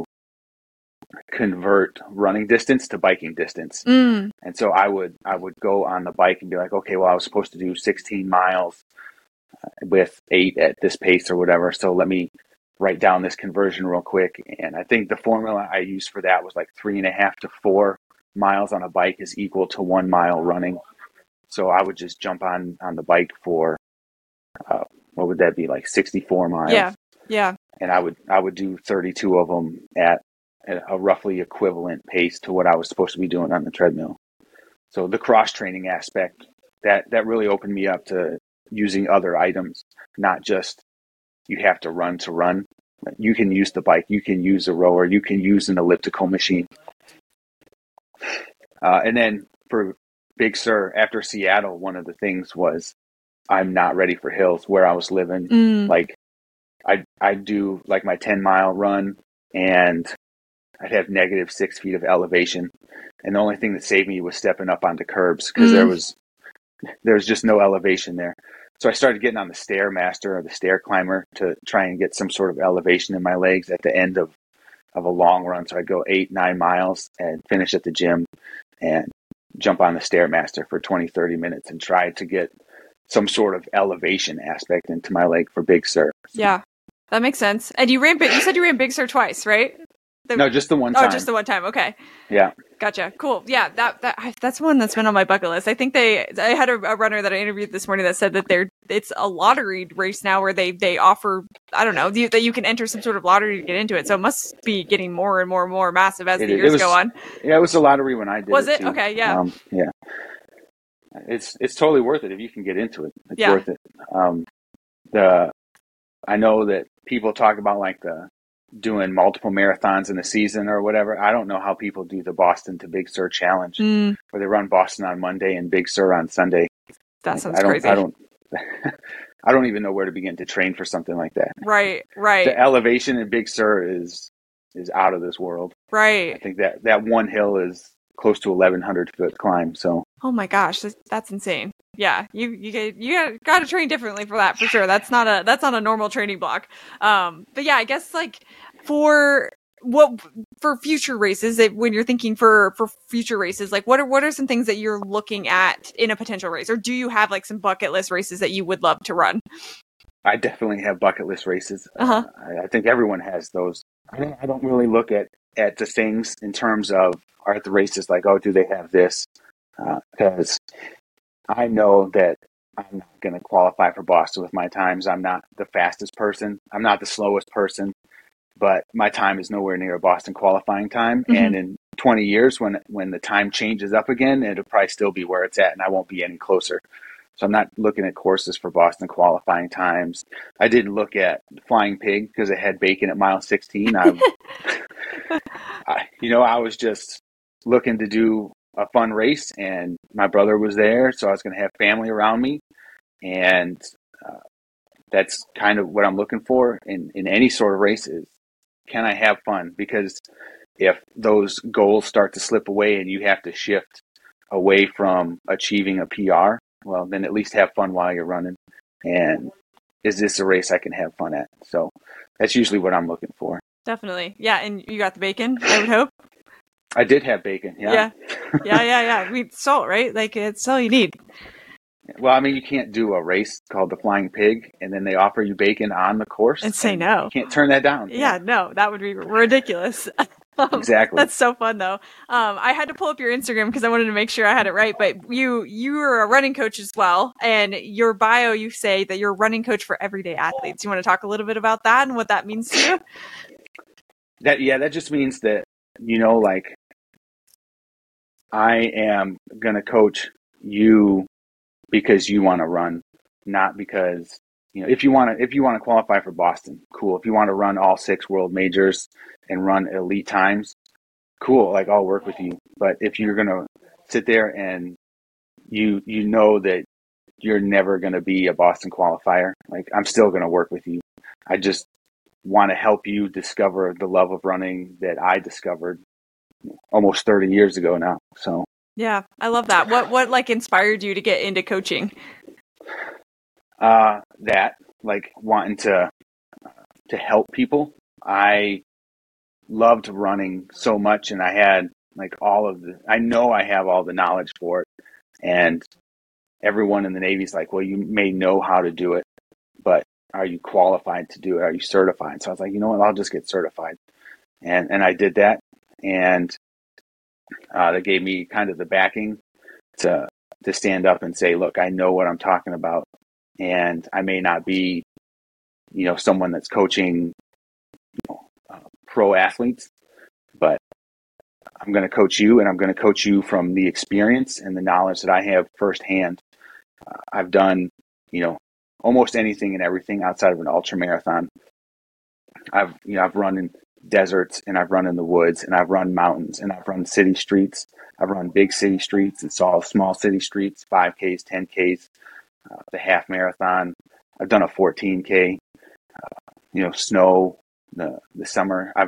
convert running distance to biking distance. Mm. And so I would I would go on the bike and be like, okay, well, I was supposed to do sixteen miles with eight at this pace or whatever. So let me write down this conversion real quick. And I think the formula I used for that was like three and a half to four miles on a bike is equal to one mile running. So I would just jump on, on the bike for, uh, what would that be, like sixty-four miles? Yeah, yeah. And I would I would do thirty-two of them at a roughly equivalent pace to what I was supposed to be doing on the treadmill. So the cross-training aspect, that, that really opened me up to using other items, not just you have to run to run. You can use the bike, you can use a rower, you can use an elliptical machine. Uh, and then for Big Sur, after Seattle, one of the things was I'm not ready for hills where I was living. Mm. Like I I do like my ten mile run and I'd have negative six feet of elevation. And the only thing that saved me was stepping up onto curbs because Mm. there was there was just no elevation there. So I started getting on the Stairmaster or the stair climber to try and get some sort of elevation in my legs at the end of, of a long run. So I'd go eight, nine miles and finish at the gym and jump on the Stairmaster for twenty, thirty minutes and try to get some sort of elevation aspect into my leg for Big Sur. Yeah, that makes sense. And you ran, you said you ran Big Sur twice, right? The, no, just the one time. Oh, just the one time. Okay. Yeah. Gotcha. Cool. Yeah, that that that's one that's been on my bucket list. I think they. I had a, a runner that I interviewed this morning that said that they're it's a lottery race now where they they offer I don't know you, that you can enter some sort of lottery to get into it. So it must be getting more and more and more massive as it, the years was, go on. Yeah, it was a lottery when I did. Was it? it? Okay. Yeah. Um, yeah. It's it's totally worth it if you can get into it. It's yeah. worth it. Um, the I know that people talk about like the doing multiple marathons in a season or whatever. I don't know how people do the Boston to Big Sur challenge mm. where they run Boston on Monday and Big Sur on Sunday. That like, sounds I don't, crazy. I don't, I don't even know where to begin to train for something like that. Right, right. The elevation in Big Sur is is out of this world. Right. I think that that one hill is close to eleven hundred foot climb. So. Oh my gosh, that's, that's insane. Yeah, you you you got to train differently for that for sure. That's not a that's not a normal training block. Um, but yeah, I guess like for what for future races, that when you're thinking for for future races, like what are what are some things that you're looking at in a potential race, or do you have like some bucket list races that you would love to run? I definitely have bucket list races. Uh-huh. Uh, I, I think everyone has those. I don't, I don't really look at at the things in terms of are the races like, oh, do they have this? Because uh, I know that I'm not going to qualify for Boston with my times. I'm not the fastest person. I'm not the slowest person, but my time is nowhere near a Boston qualifying time. Mm-hmm. And in twenty years, when when the time changes up again, it'll probably still be where it's at, and I won't be any closer. So I'm not looking at courses for Boston qualifying times. I didn't look at Flying Pig because it had bacon at mile sixteen. I, I, you know, I was just looking to do a fun race, and my brother was there, so I was going to have family around me, and uh, that's kind of what I'm looking for in, in any sort of race is, can I have fun? Because if those goals start to slip away and you have to shift away from achieving a P R, well, then at least have fun while you're running. And is this a race I can have fun at? So that's usually what I'm looking for. Definitely. Yeah, and you got the bacon, I would hope. I did have bacon, yeah. Yeah, yeah, yeah, yeah. I mean, salt, right? Like, it's all you need. Well, I mean, you can't do a race called the Flying Pig, and then they offer you bacon on the course. And say and no. You can't turn that down. Yeah, yeah. No, that would be ridiculous. um, exactly. That's so fun, though. Um, I had to pull up your Instagram because I wanted to make sure I had it right, but you you are a running coach as well, and your bio, you say that you're a running coach for everyday athletes. You want to talk a little bit about that and what that means to you? That Yeah, that just means that, you know, like, I am going to coach you because you want to run, not because, you know, if you want to, if you want to qualify for Boston, cool. If you want to run all six world majors and run elite times, cool. Like, I'll work with you. But if you're going to sit there and you, you know that you're never going to be a Boston qualifier, like, I'm still going to work with you. I just want to help you discover the love of running that I discovered almost thirty years ago now. So yeah, I love that. What what like inspired you to get into coaching? Uh, that like wanting to to help people. I loved running so much, and I had like all of the. I know I have all the knowledge for it, and everyone in the Navy's like, well, you may know how to do it, but are you qualified to do it? Are you certified? So I was like, you know what? I'll just get certified, and and I did that. And uh, that gave me kind of the backing to to stand up and say, look, I know what I'm talking about, and I may not be, you know, someone that's coaching, you know, uh, pro athletes, but I'm going to coach you, and I'm going to coach you from the experience and the knowledge that I have firsthand. Uh, I've done, you know, almost anything and everything outside of an ultra marathon. I've, you know, I've run in deserts, and I've run in the woods, and I've run mountains, and I've run city streets. I've run big city streets and saw small city streets, five Ks, ten Ks, uh, the half marathon. I've done a fourteen K, uh, you know, snow, the the summer. I've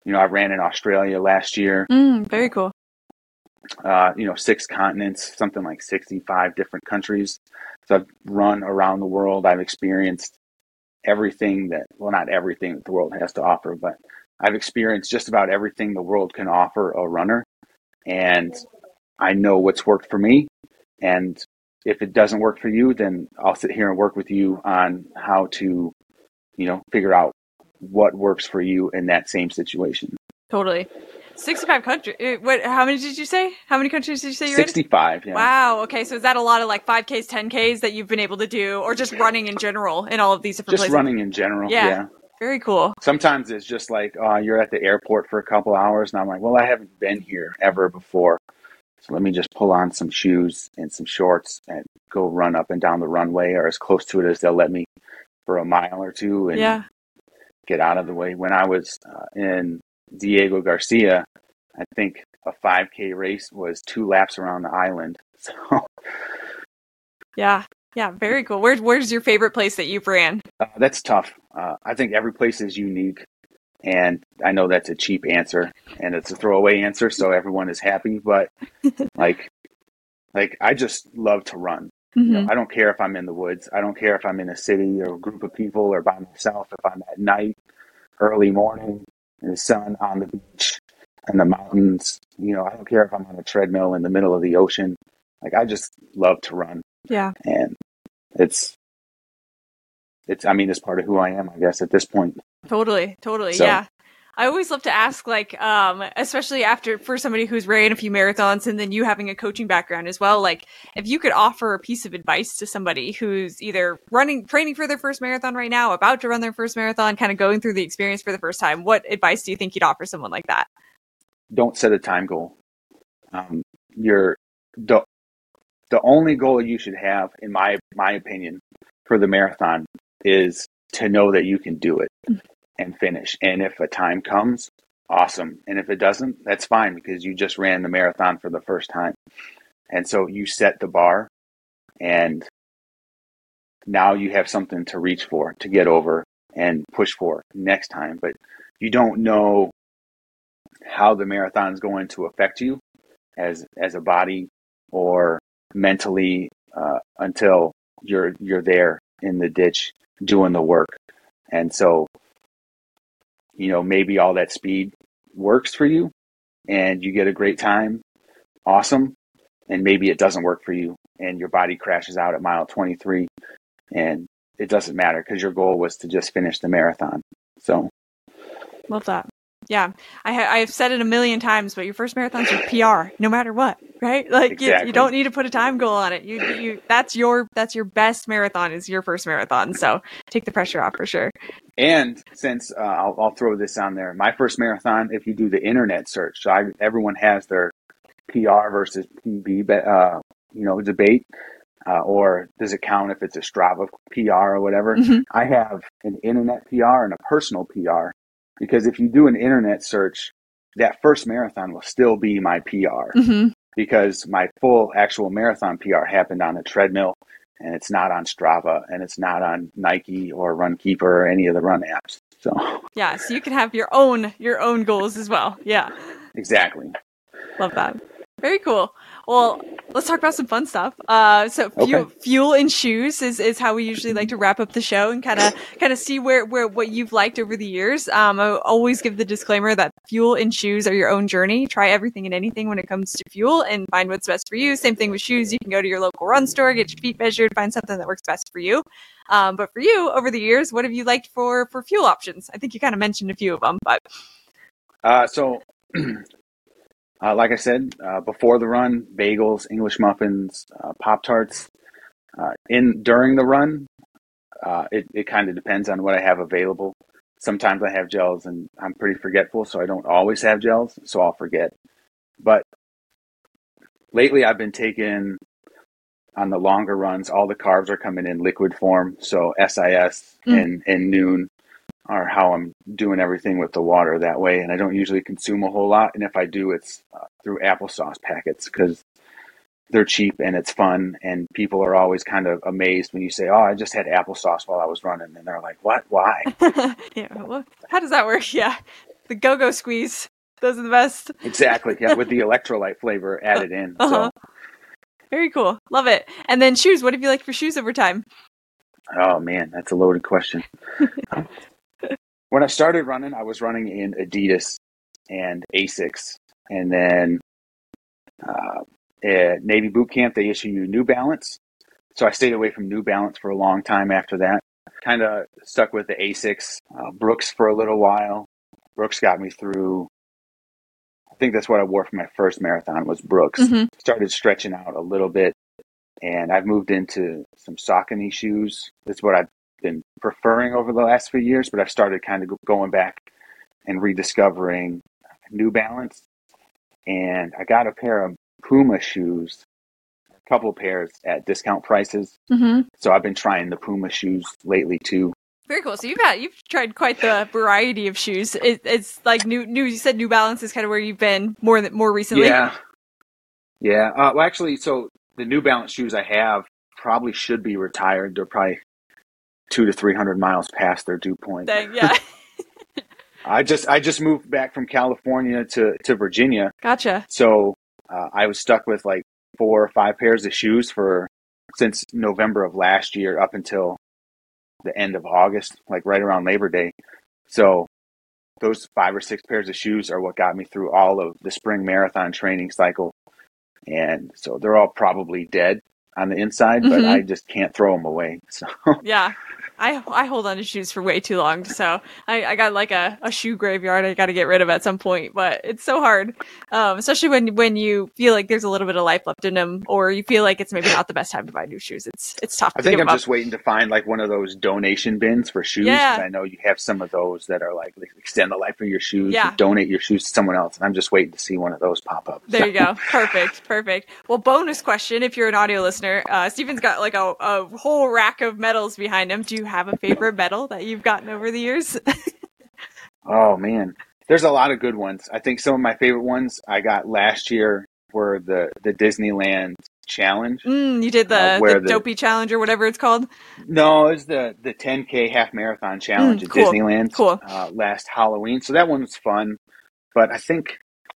You know, I ran in Australia last year. Mm, very cool. Uh, you know, six continents, something like sixty-five different countries. So I've run around the world. I've experienced everything that, well, not everything that the world has to offer, but I've experienced just about everything the world can offer a runner. And I know what's worked for me. And if it doesn't work for you, then I'll sit here and work with you on how to, you know, figure out what works for you in that same situation. Totally. sixty-five countries. What? How many did you say? How many countries did you say you're in? sixty-five, yeah. Wow. Okay. So is that a lot of like five Ks, ten Ks that you've been able to do, or just running in general in all of these different Just places? running in general, Yeah. yeah. Very cool. Sometimes it's just like, uh, you're at the airport for a couple hours, and I'm like, well, I haven't been here ever before. So let me just pull on some shoes and some shorts and go run up and down the runway, or as close to it as they'll let me, for a mile or two, and Yeah. get out of the way. When I was uh, in Diego Garcia, I think a five K race was two laps around the island. So Yeah. Yeah. Very cool. Where's Where's your favorite place that you've ran? uh, that's tough. Uh, I think every place is unique. And I know that's a cheap answer and it's a throwaway answer, so everyone is happy. But like, like I just love to run. Mm-hmm. You know, I don't care if I'm in the woods. I don't care if I'm in a city or a group of people or by myself. If I'm at night, early morning, in the sun, on the beach, in the mountains. You know, I don't care if I'm on a treadmill in the middle of the ocean. Like, I just love to run. Yeah. And it's, it's. I mean, it's part of who I am, I guess, at this point. Totally. Totally. So, yeah. I always love to ask, like, um, especially after for somebody who's ran a few marathons and then you having a coaching background as well, like if you could offer a piece of advice to somebody who's either running, training for their first marathon right now, about to run their first marathon, kind of going through the experience for the first time, what advice do you think you'd offer someone like that? Don't set a time goal. Um, you're the, the only goal you should have, in my, my opinion, for the marathon is to know that you can do it and finish. And if a time comes, awesome. And if it doesn't, that's fine, because you just ran the marathon for the first time. And so you set the bar, and now you have something to reach for, to get over and push for next time. But you don't know how the marathon is going to affect you as as a body or mentally uh, until you're you're there in the ditch doing the work. And so, you know, maybe all that speed works for you and you get a great time. Awesome. And maybe it doesn't work for you and your body crashes out at mile twenty-three, and it doesn't matter because your goal was to just finish the marathon. So love that. Yeah, I ha- I've said it a million times, but your first marathon's your P R, no matter what, right? Like exactly. you, you don't need to put a time goal on it. You, you, that's your, that's your best marathon is your first marathon. So take the pressure off for sure. And since uh, I'll, I'll throw this on there, my first marathon, if you do the internet search, so I, everyone has their P R versus P B, uh, you know, debate. Uh, or does it count if it's a Strava P R or whatever? Mm-hmm. I have an internet P R and a personal P R. Because if you do an internet search, that first marathon will still be my P R. Mm-hmm. Because my full actual marathon P R happened on a treadmill, and it's not on Strava, and it's not on Nike or Runkeeper or any of the run apps. So yeah, so you can have your own your own goals as well. Yeah, exactly. Love that. Very cool. Well, let's talk about some fun stuff. Uh, so fuel, Okay. fuel and shoes is, is how we usually like to wrap up the show and kind of kind of see where, where what you've liked over the years. Um, I always give the disclaimer that fuel and shoes are your own journey. Try everything and anything when it comes to fuel and find what's best for you. Same thing with shoes. You can go to your local run store, get your feet measured, find something that works best for you. Um, but for you, over the years, what have you liked for, for fuel options? I think you kind of mentioned a few of them, but. Uh, so... Uh, like I said, uh, before the run, bagels, English muffins, uh, Pop-Tarts. Uh, in during the run, uh, it, it kind of depends on what I have available. Sometimes I have gels, and I'm pretty forgetful, so I don't always have gels, so I'll forget. But lately I've been taking, on the longer runs, all the carbs are coming in liquid form, so S I S Mm. and, and Noon are how I'm doing everything with the water that way. And I don't usually consume a whole lot. And if I do, it's uh, through applesauce packets because they're cheap and it's fun. And people are always kind of amazed when you say, oh, I just had applesauce while I was running. And they're like, what? Why? Yeah. Well, how does that work? Yeah. the go-go squeeze. Those are the best. Exactly. Yeah, with the electrolyte flavor added in. Uh-huh. So. Very cool. Love it. And then shoes. What have you liked for shoes over time? Oh man, that's a loaded question. When I started running, I was running in Adidas and Asics, and then uh, at Navy boot camp they issue you New Balance. So I stayed away from New Balance for a long time after that. Kind of stuck with the Asics, uh, Brooks for a little while. Brooks got me through. I think that's what I wore for my first marathon was Brooks. Mm-hmm. Started stretching out a little bit, and I've moved into some Saucony shoes. That's what I've been preferring over the last few years, but I've started kind of going back and rediscovering New Balance. And I got a pair of Puma shoes, a couple pairs at discount prices. Mm-hmm. So I've been trying the Puma shoes lately too. Very cool. So you've got you've tried quite the variety of shoes. It, it's like new new. You said New Balance is kind of where you've been more than more recently. Yeah, yeah. Uh, well, actually, so the New Balance shoes I have probably should be retired. They're probably two to three hundred miles past their due point. Dang, yeah. I just I just moved back from California to, to Virginia. Gotcha. So uh, I was stuck with like four or five pairs of shoes for since November of last year up until the end of August, like right around Labor Day. So those five or six pairs of shoes are what got me through all of the spring marathon training cycle. And so they're all probably dead on the inside, but mm-hmm. I just can't throw them away. So yeah. I I hold on to shoes for way too long, so I, I got like a, a shoe graveyard I got to get rid of at some point, but it's so hard, um, especially when, when you feel like there's a little bit of life left in them, or you feel like it's maybe not the best time to buy new shoes. It's it's tough. I to think give I'm up. just waiting to find like one of those donation bins for shoes. Yeah. I know you have some of those that are like, like extend the life of your shoes, yeah. donate your shoes to someone else. And I'm just waiting to see one of those pop up. There so. you go. Perfect. Perfect. Well, bonus question. If you're an audio listener, uh, Stephen's got like a, a whole rack of medals behind him. Do you have a favorite medal that you've gotten over the years? Oh man, there's a lot of good ones. I think some of my favorite ones I got last year were the, the Disneyland Challenge. Mm, you did the, uh, where the, the Dopey Challenge or whatever it's called? No, it was the, the ten K half marathon challenge mm, at cool. Disneyland cool. Uh, last Halloween. So that one was fun. But I think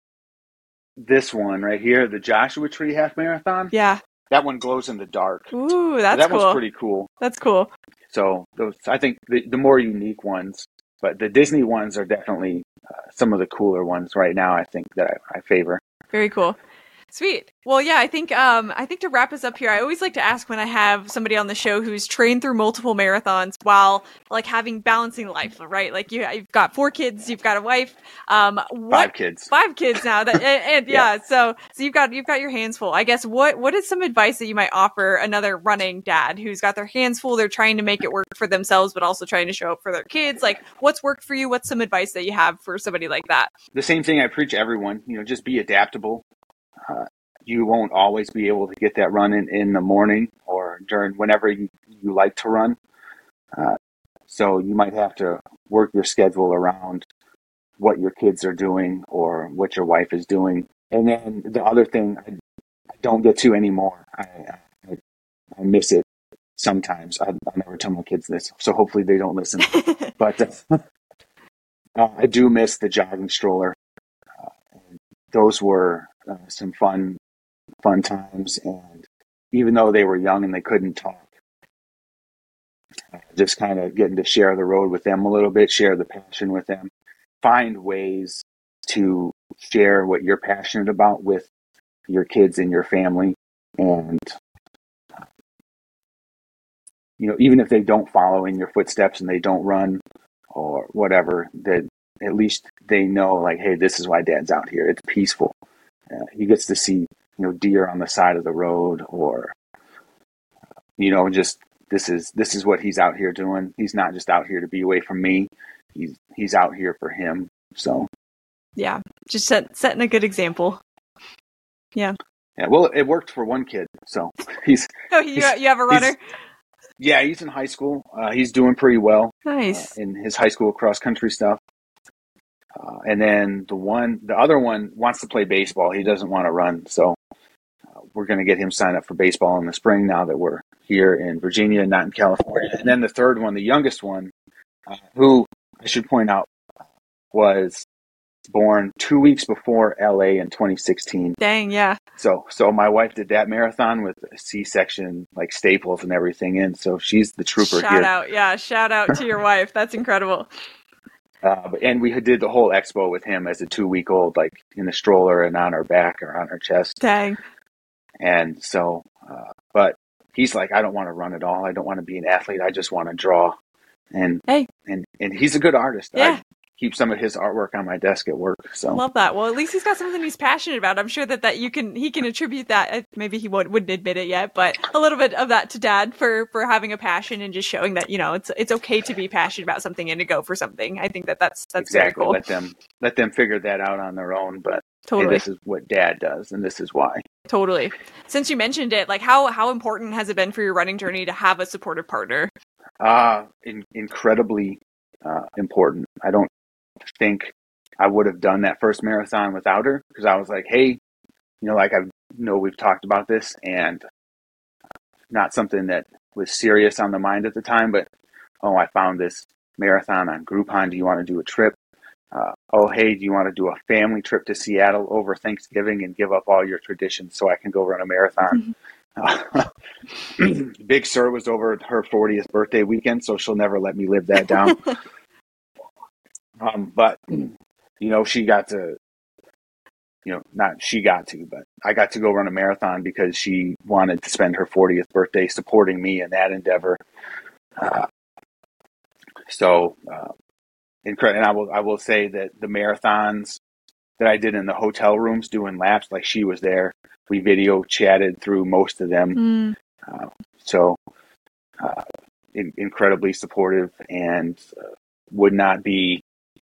this one right here, the Joshua Tree half marathon. Yeah. That one glows in the dark. Ooh, that's that cool. That one's pretty cool. That's cool. So those, I think the, the more unique ones, but the Disney ones are definitely uh, some of the cooler ones right now, I think, that I, I favor. Very cool. Sweet. Well, yeah, I think um, I think to wrap us up here, I always like to ask when I have somebody on the show who's trained through multiple marathons while like having balancing life, right? Like you, you've got four kids, you've got a wife, um, what, five kids, five kids now. That and, and yeah, yeah, so so you've got you've got your hands full. I guess what what is some advice that you might offer another running dad who's got their hands full? They're trying to make it work for themselves, but also trying to show up for their kids. Like, what's worked for you? What's some advice that you have for somebody like that? The same thing I preach to everyone. You know, just be adaptable. Uh, You won't always be able to get that run in, in the morning or during whenever you, you like to run. Uh, so you might have to work your schedule around what your kids are doing or what your wife is doing. And then the other thing, I, I don't get to anymore. I, I, I miss it sometimes. I, I never tell my kids this, so hopefully they don't listen. But uh, uh, I do miss the jogging stroller. Uh, and those were uh, some fun fun times, and even though they were young and they couldn't talk, uh, just kind of getting to share the road with them a little bit, share the passion with them, find ways to share what you're passionate about with your kids and your family. And you know, even if they don't follow in your footsteps and they don't run or whatever, that at least they know, like, hey, this is why Dad's out here. It's peaceful. Uh, he gets to see, you know, deer on the side of the road, or, you know, just this is this is what he's out here doing. He's not just out here to be away from me. He's he's out here for him. So, yeah, just set, setting a good example. Yeah. Yeah. Well, it worked for one kid. So he's. Oh, you he's, you have a runner. Yeah, he's in high school. Uh, he's doing pretty well. Nice. Uh, in his high school cross country stuff. Uh, and then the one, the other one wants to play baseball. He doesn't want to run. So uh, we're going to get him signed up for baseball in the spring now that we're here in Virginia, not in California. And then the third one, the youngest one, uh, who I should point out was born two weeks before L A in twenty sixteen. Dang, yeah. So, so my wife did that marathon with a C-section, like staples and everything in. So she's the trooper shout here. Shout out, yeah, shout out to your wife. That's incredible. Uh, and we did the whole expo with him as a two-week-old, like in a stroller and on our back or on our chest. Dang. And so, uh, but he's like, I don't want to run at all. I don't want to be an athlete. I just want to draw. And hey, and and he's a good artist. Yeah. I keep some of his artwork on my desk at work. So love that. Well, at least he's got something he's passionate about. I'm sure that, that you can he can attribute that. Maybe he wouldn't, wouldn't admit it yet, but a little bit of that to Dad for for having a passion and just showing that, you know, it's it's okay to be passionate about something and to go for something. I think that that's that's exactly. very cool. Let them let them figure that out on their own. But totally, hey, this is what Dad does, and this is why. Totally. Since you mentioned it, like how how important has it been for your running journey to have a supportive partner? Uh in, incredibly uh, important. I don't think I would have done that first marathon without her, because I was like, hey, you know, like I know we've talked about this, and not something that was serious on the mind at the time, but oh, I found this marathon on Groupon. Do you want to do a trip? Uh, oh, hey, do you want to do a family trip to Seattle over Thanksgiving and give up all your traditions so I can go run a marathon? Uh, Big Sur was over her fortieth birthday weekend, so she'll never let me live that down. um, but, you know, she got to, you know, not she got to, but I got to go run a marathon because she wanted to spend her fortieth birthday supporting me in that endeavor. Uh, so, uh, incredible. And I will, I will say that the marathons that I did in the hotel rooms doing laps, like she was there. We video chatted through most of them. Mm. Uh, so uh, in, incredibly supportive, and uh, would not be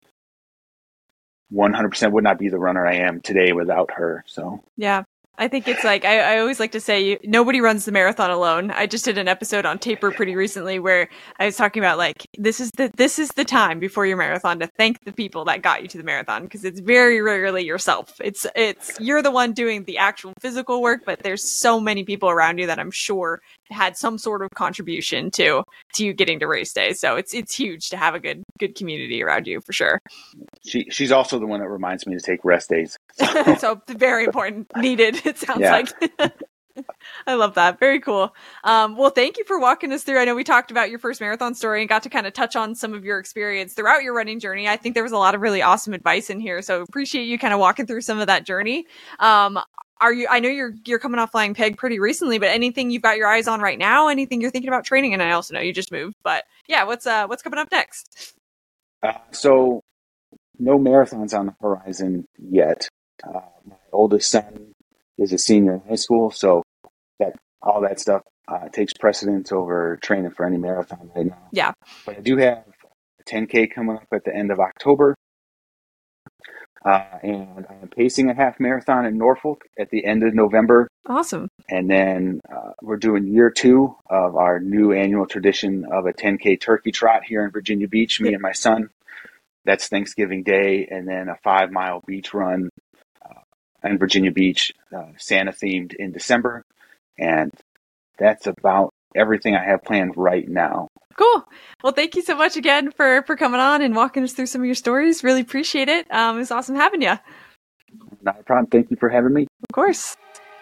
one hundred percent would not be the runner I am today without her. So yeah. I think it's like, I, I always like to say, you, nobody runs the marathon alone. I just did an episode on Taper pretty recently where I was talking about like, this is the, this is the time before your marathon to thank the people that got you to the marathon. Cause it's very rarely yourself. It's, it's, you're the one doing the actual physical work, but there's so many people around you that I'm sure had some sort of contribution to, to you getting to race day. So it's, it's huge to have a good, good community around you for sure. She, she's also the one that reminds me to take rest days. So, so very important, needed. It sounds yeah. like. I love that. Very cool. Um, well, thank you for walking us through. I know we talked about your first marathon story and got to kind of touch on some of your experience throughout your running journey. I think there was a lot of really awesome advice in here. So appreciate you kind of walking through some of that journey. Um, are you, I know you're, you're coming off Flying Peg pretty recently, but anything you've got your eyes on right now, anything you're thinking about training? And I also know you just moved, but yeah, what's, uh, what's coming up next? Uh, so no marathons on the horizon yet. Uh, my oldest son is a senior in high school, so that all that stuff uh, takes precedence over training for any marathon right now. Yeah. But I do have a ten K coming up at the end of October, uh, and I'm pacing a half marathon in Norfolk at the end of November. Awesome. And then uh, we're doing year two of our new annual tradition of a ten K turkey trot here in Virginia Beach, me and my son. That's Thanksgiving Day, and then a five-mile beach run uh, in Virginia Beach, uh, Santa-themed in December. And that's about everything I have planned right now. Cool. Well, thank you so much again for, for coming on and walking us through some of your stories. Really appreciate it. Um, it was awesome having you. Not a problem. Thank you for having me. Of course.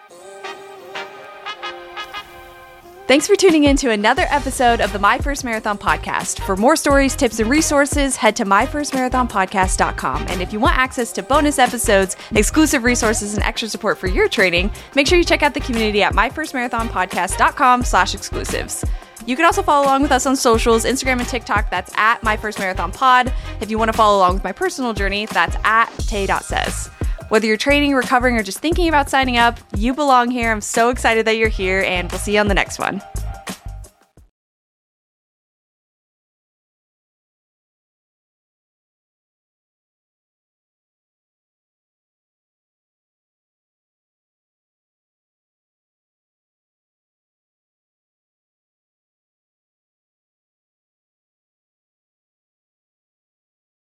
Thanks for tuning in to another episode of the My First Marathon podcast. For more stories, tips, and resources, head to my first marathon podcast dot com. And if you want access to bonus episodes, exclusive resources, and extra support for your training, make sure you check out the community at my first marathon podcast dot com slash exclusives. You can also follow along with us on socials, Instagram and TikTok. That's at MyFirstMarathonPod. If you want to follow along with my personal journey, that's at tay dot says. Whether you're training, recovering, or just thinking about signing up, you belong here. I'm so excited that you're here, and we'll see you on the next one.